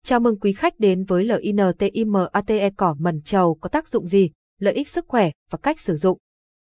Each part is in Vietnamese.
Chào mừng quý khách đến với LINTIMATE. Cỏ mần trầu có tác dụng gì, lợi ích sức khỏe và cách sử dụng.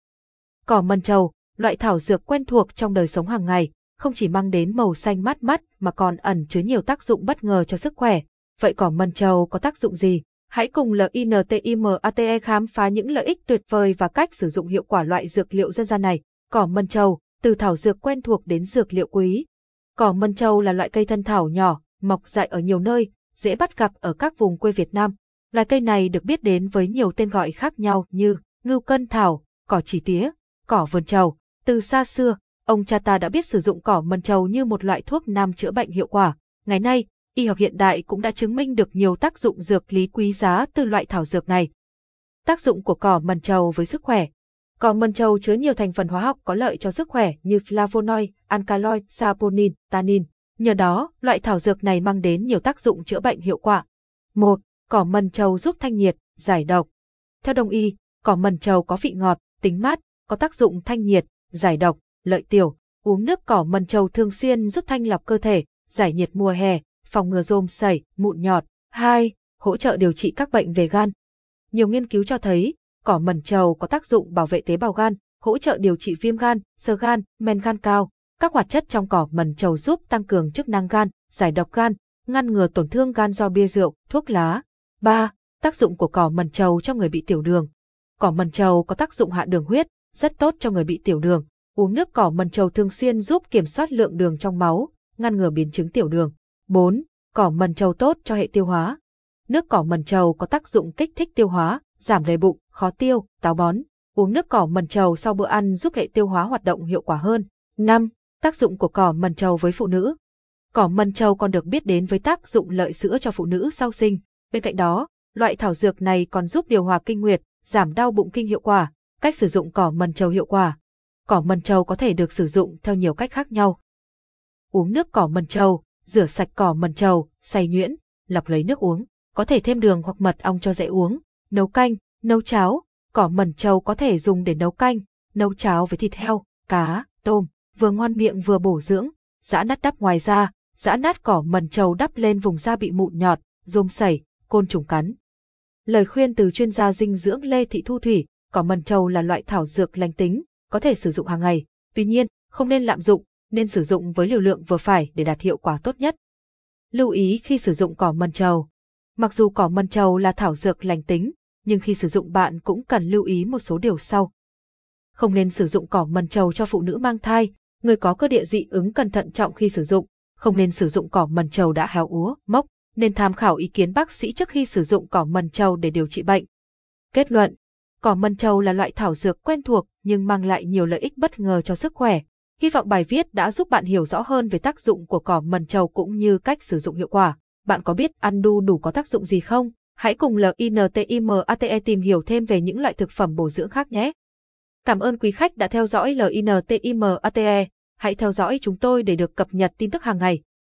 Cỏ mần trầu, loại thảo dược quen thuộc trong đời sống hàng ngày, không chỉ mang đến màu xanh mát mắt mà còn ẩn chứa nhiều tác dụng bất ngờ cho sức khỏe. Vậy cỏ mần trầu có tác dụng gì? Hãy cùng LINTIMATE khám phá những lợi ích tuyệt vời và cách sử dụng hiệu quả loại dược liệu dân gian này. Cỏ mần trầu, từ thảo dược quen thuộc đến dược liệu quý. Cỏ mần trầu là loại cây thân thảo nhỏ, mọc dại ở nhiều nơi, dễ bắt gặp ở các vùng quê Việt Nam. Loài cây này được biết đến với nhiều tên gọi khác nhau như ngưu cân thảo, cỏ chỉ tía, cỏ vườn trầu. Từ xa xưa, ông cha ta đã biết sử dụng cỏ mần trầu như một loại thuốc nam chữa bệnh hiệu quả. Ngày nay, y học hiện đại cũng đã chứng minh được nhiều tác dụng dược lý quý giá từ loại thảo dược này. Tác dụng của cỏ mần trầu với sức khỏe. Cỏ mần trầu chứa nhiều thành phần hóa học có lợi cho sức khỏe như flavonoid, alkaloid, saponin, tannin. Nhờ đó, loại thảo dược này mang đến nhiều tác dụng chữa bệnh hiệu quả. 1. Cỏ mần trầu giúp thanh nhiệt, giải độc. Theo Đông y, cỏ mần trầu có vị ngọt, tính mát, có tác dụng thanh nhiệt, giải độc, lợi tiểu. Uống nước cỏ mần trầu thường xuyên giúp thanh lọc cơ thể, giải nhiệt mùa hè, phòng ngừa rôm sẩy, mụn nhọt. 2. Hỗ trợ điều trị các bệnh về gan. Nhiều nghiên cứu cho thấy, cỏ mần trầu có tác dụng bảo vệ tế bào gan, hỗ trợ điều trị viêm gan, xơ gan, men gan cao. Các hoạt chất trong cỏ mần trầu giúp tăng cường chức năng gan, giải độc gan, ngăn ngừa tổn thương gan do bia rượu, thuốc lá. 3. Tác dụng của cỏ mần trầu cho người bị tiểu đường. Cỏ mần trầu có tác dụng hạ đường huyết, rất tốt cho người bị tiểu đường. Uống nước cỏ mần trầu thường xuyên giúp kiểm soát lượng đường trong máu, ngăn ngừa biến chứng tiểu đường. 4. Cỏ mần trầu tốt cho hệ tiêu hóa. Nước cỏ mần trầu có tác dụng kích thích tiêu hóa, giảm đầy bụng, khó tiêu, táo bón. Uống nước cỏ mần trầu sau bữa ăn giúp hệ tiêu hóa hoạt động hiệu quả hơn. 5. Tác dụng của cỏ mần trầu với phụ nữ. Cỏ mần trầu còn được biết đến với tác dụng lợi sữa cho phụ nữ sau sinh. Bên cạnh đó, loại thảo dược này còn giúp điều hòa kinh nguyệt, giảm đau bụng kinh hiệu quả. Cách sử dụng cỏ mần trầu hiệu quả. Cỏ mần trầu có thể được sử dụng theo nhiều cách khác nhau. Uống nước cỏ mần trầu, rửa sạch cỏ mần trầu, xay nhuyễn, lọc lấy nước uống. Có thể thêm đường hoặc mật ong cho dễ uống. Nấu canh, nấu cháo. Cỏ mần trầu có thể dùng để nấu canh, nấu cháo với thịt heo, cá, tôm. Vừa ngon miệng vừa bổ dưỡng. Giã nát đắp ngoài da, giã nát cỏ mần trầu đắp lên vùng da bị mụn nhọt, rôm sẩy, côn trùng cắn. Lời khuyên từ chuyên gia dinh dưỡng Lê Thị Thu Thủy. Cỏ mần trầu là loại thảo dược lành tính, có thể sử dụng hàng ngày. Tuy nhiên, không nên lạm dụng, nên sử dụng với liều lượng vừa phải để đạt hiệu quả tốt nhất. Lưu ý khi sử dụng cỏ mần trầu. Mặc dù cỏ mần trầu là thảo dược lành tính, nhưng khi sử dụng bạn cũng cần lưu ý một số điều sau. Không nên sử dụng cỏ mần trầu cho phụ nữ mang thai, người có cơ địa dị ứng cần thận trọng khi sử dụng. Không nên sử dụng cỏ mần trầu đã héo úa, mốc, nên tham khảo ý kiến bác sĩ trước khi sử dụng cỏ mần trầu để điều trị bệnh. Kết luận, cỏ mần trầu là loại thảo dược quen thuộc nhưng mang lại nhiều lợi ích bất ngờ cho sức khỏe. Hy vọng bài viết đã giúp bạn hiểu rõ hơn về tác dụng của cỏ mần trầu cũng như cách sử dụng hiệu quả. Bạn có biết ăn đu đủ có tác dụng gì không? Hãy cùng LINTIMATE tìm hiểu thêm về những loại thực phẩm bổ dưỡng khác nhé. Cảm ơn quý khách đã theo dõi LINTIMATE. Hãy theo dõi chúng tôi để được cập nhật tin tức hàng ngày.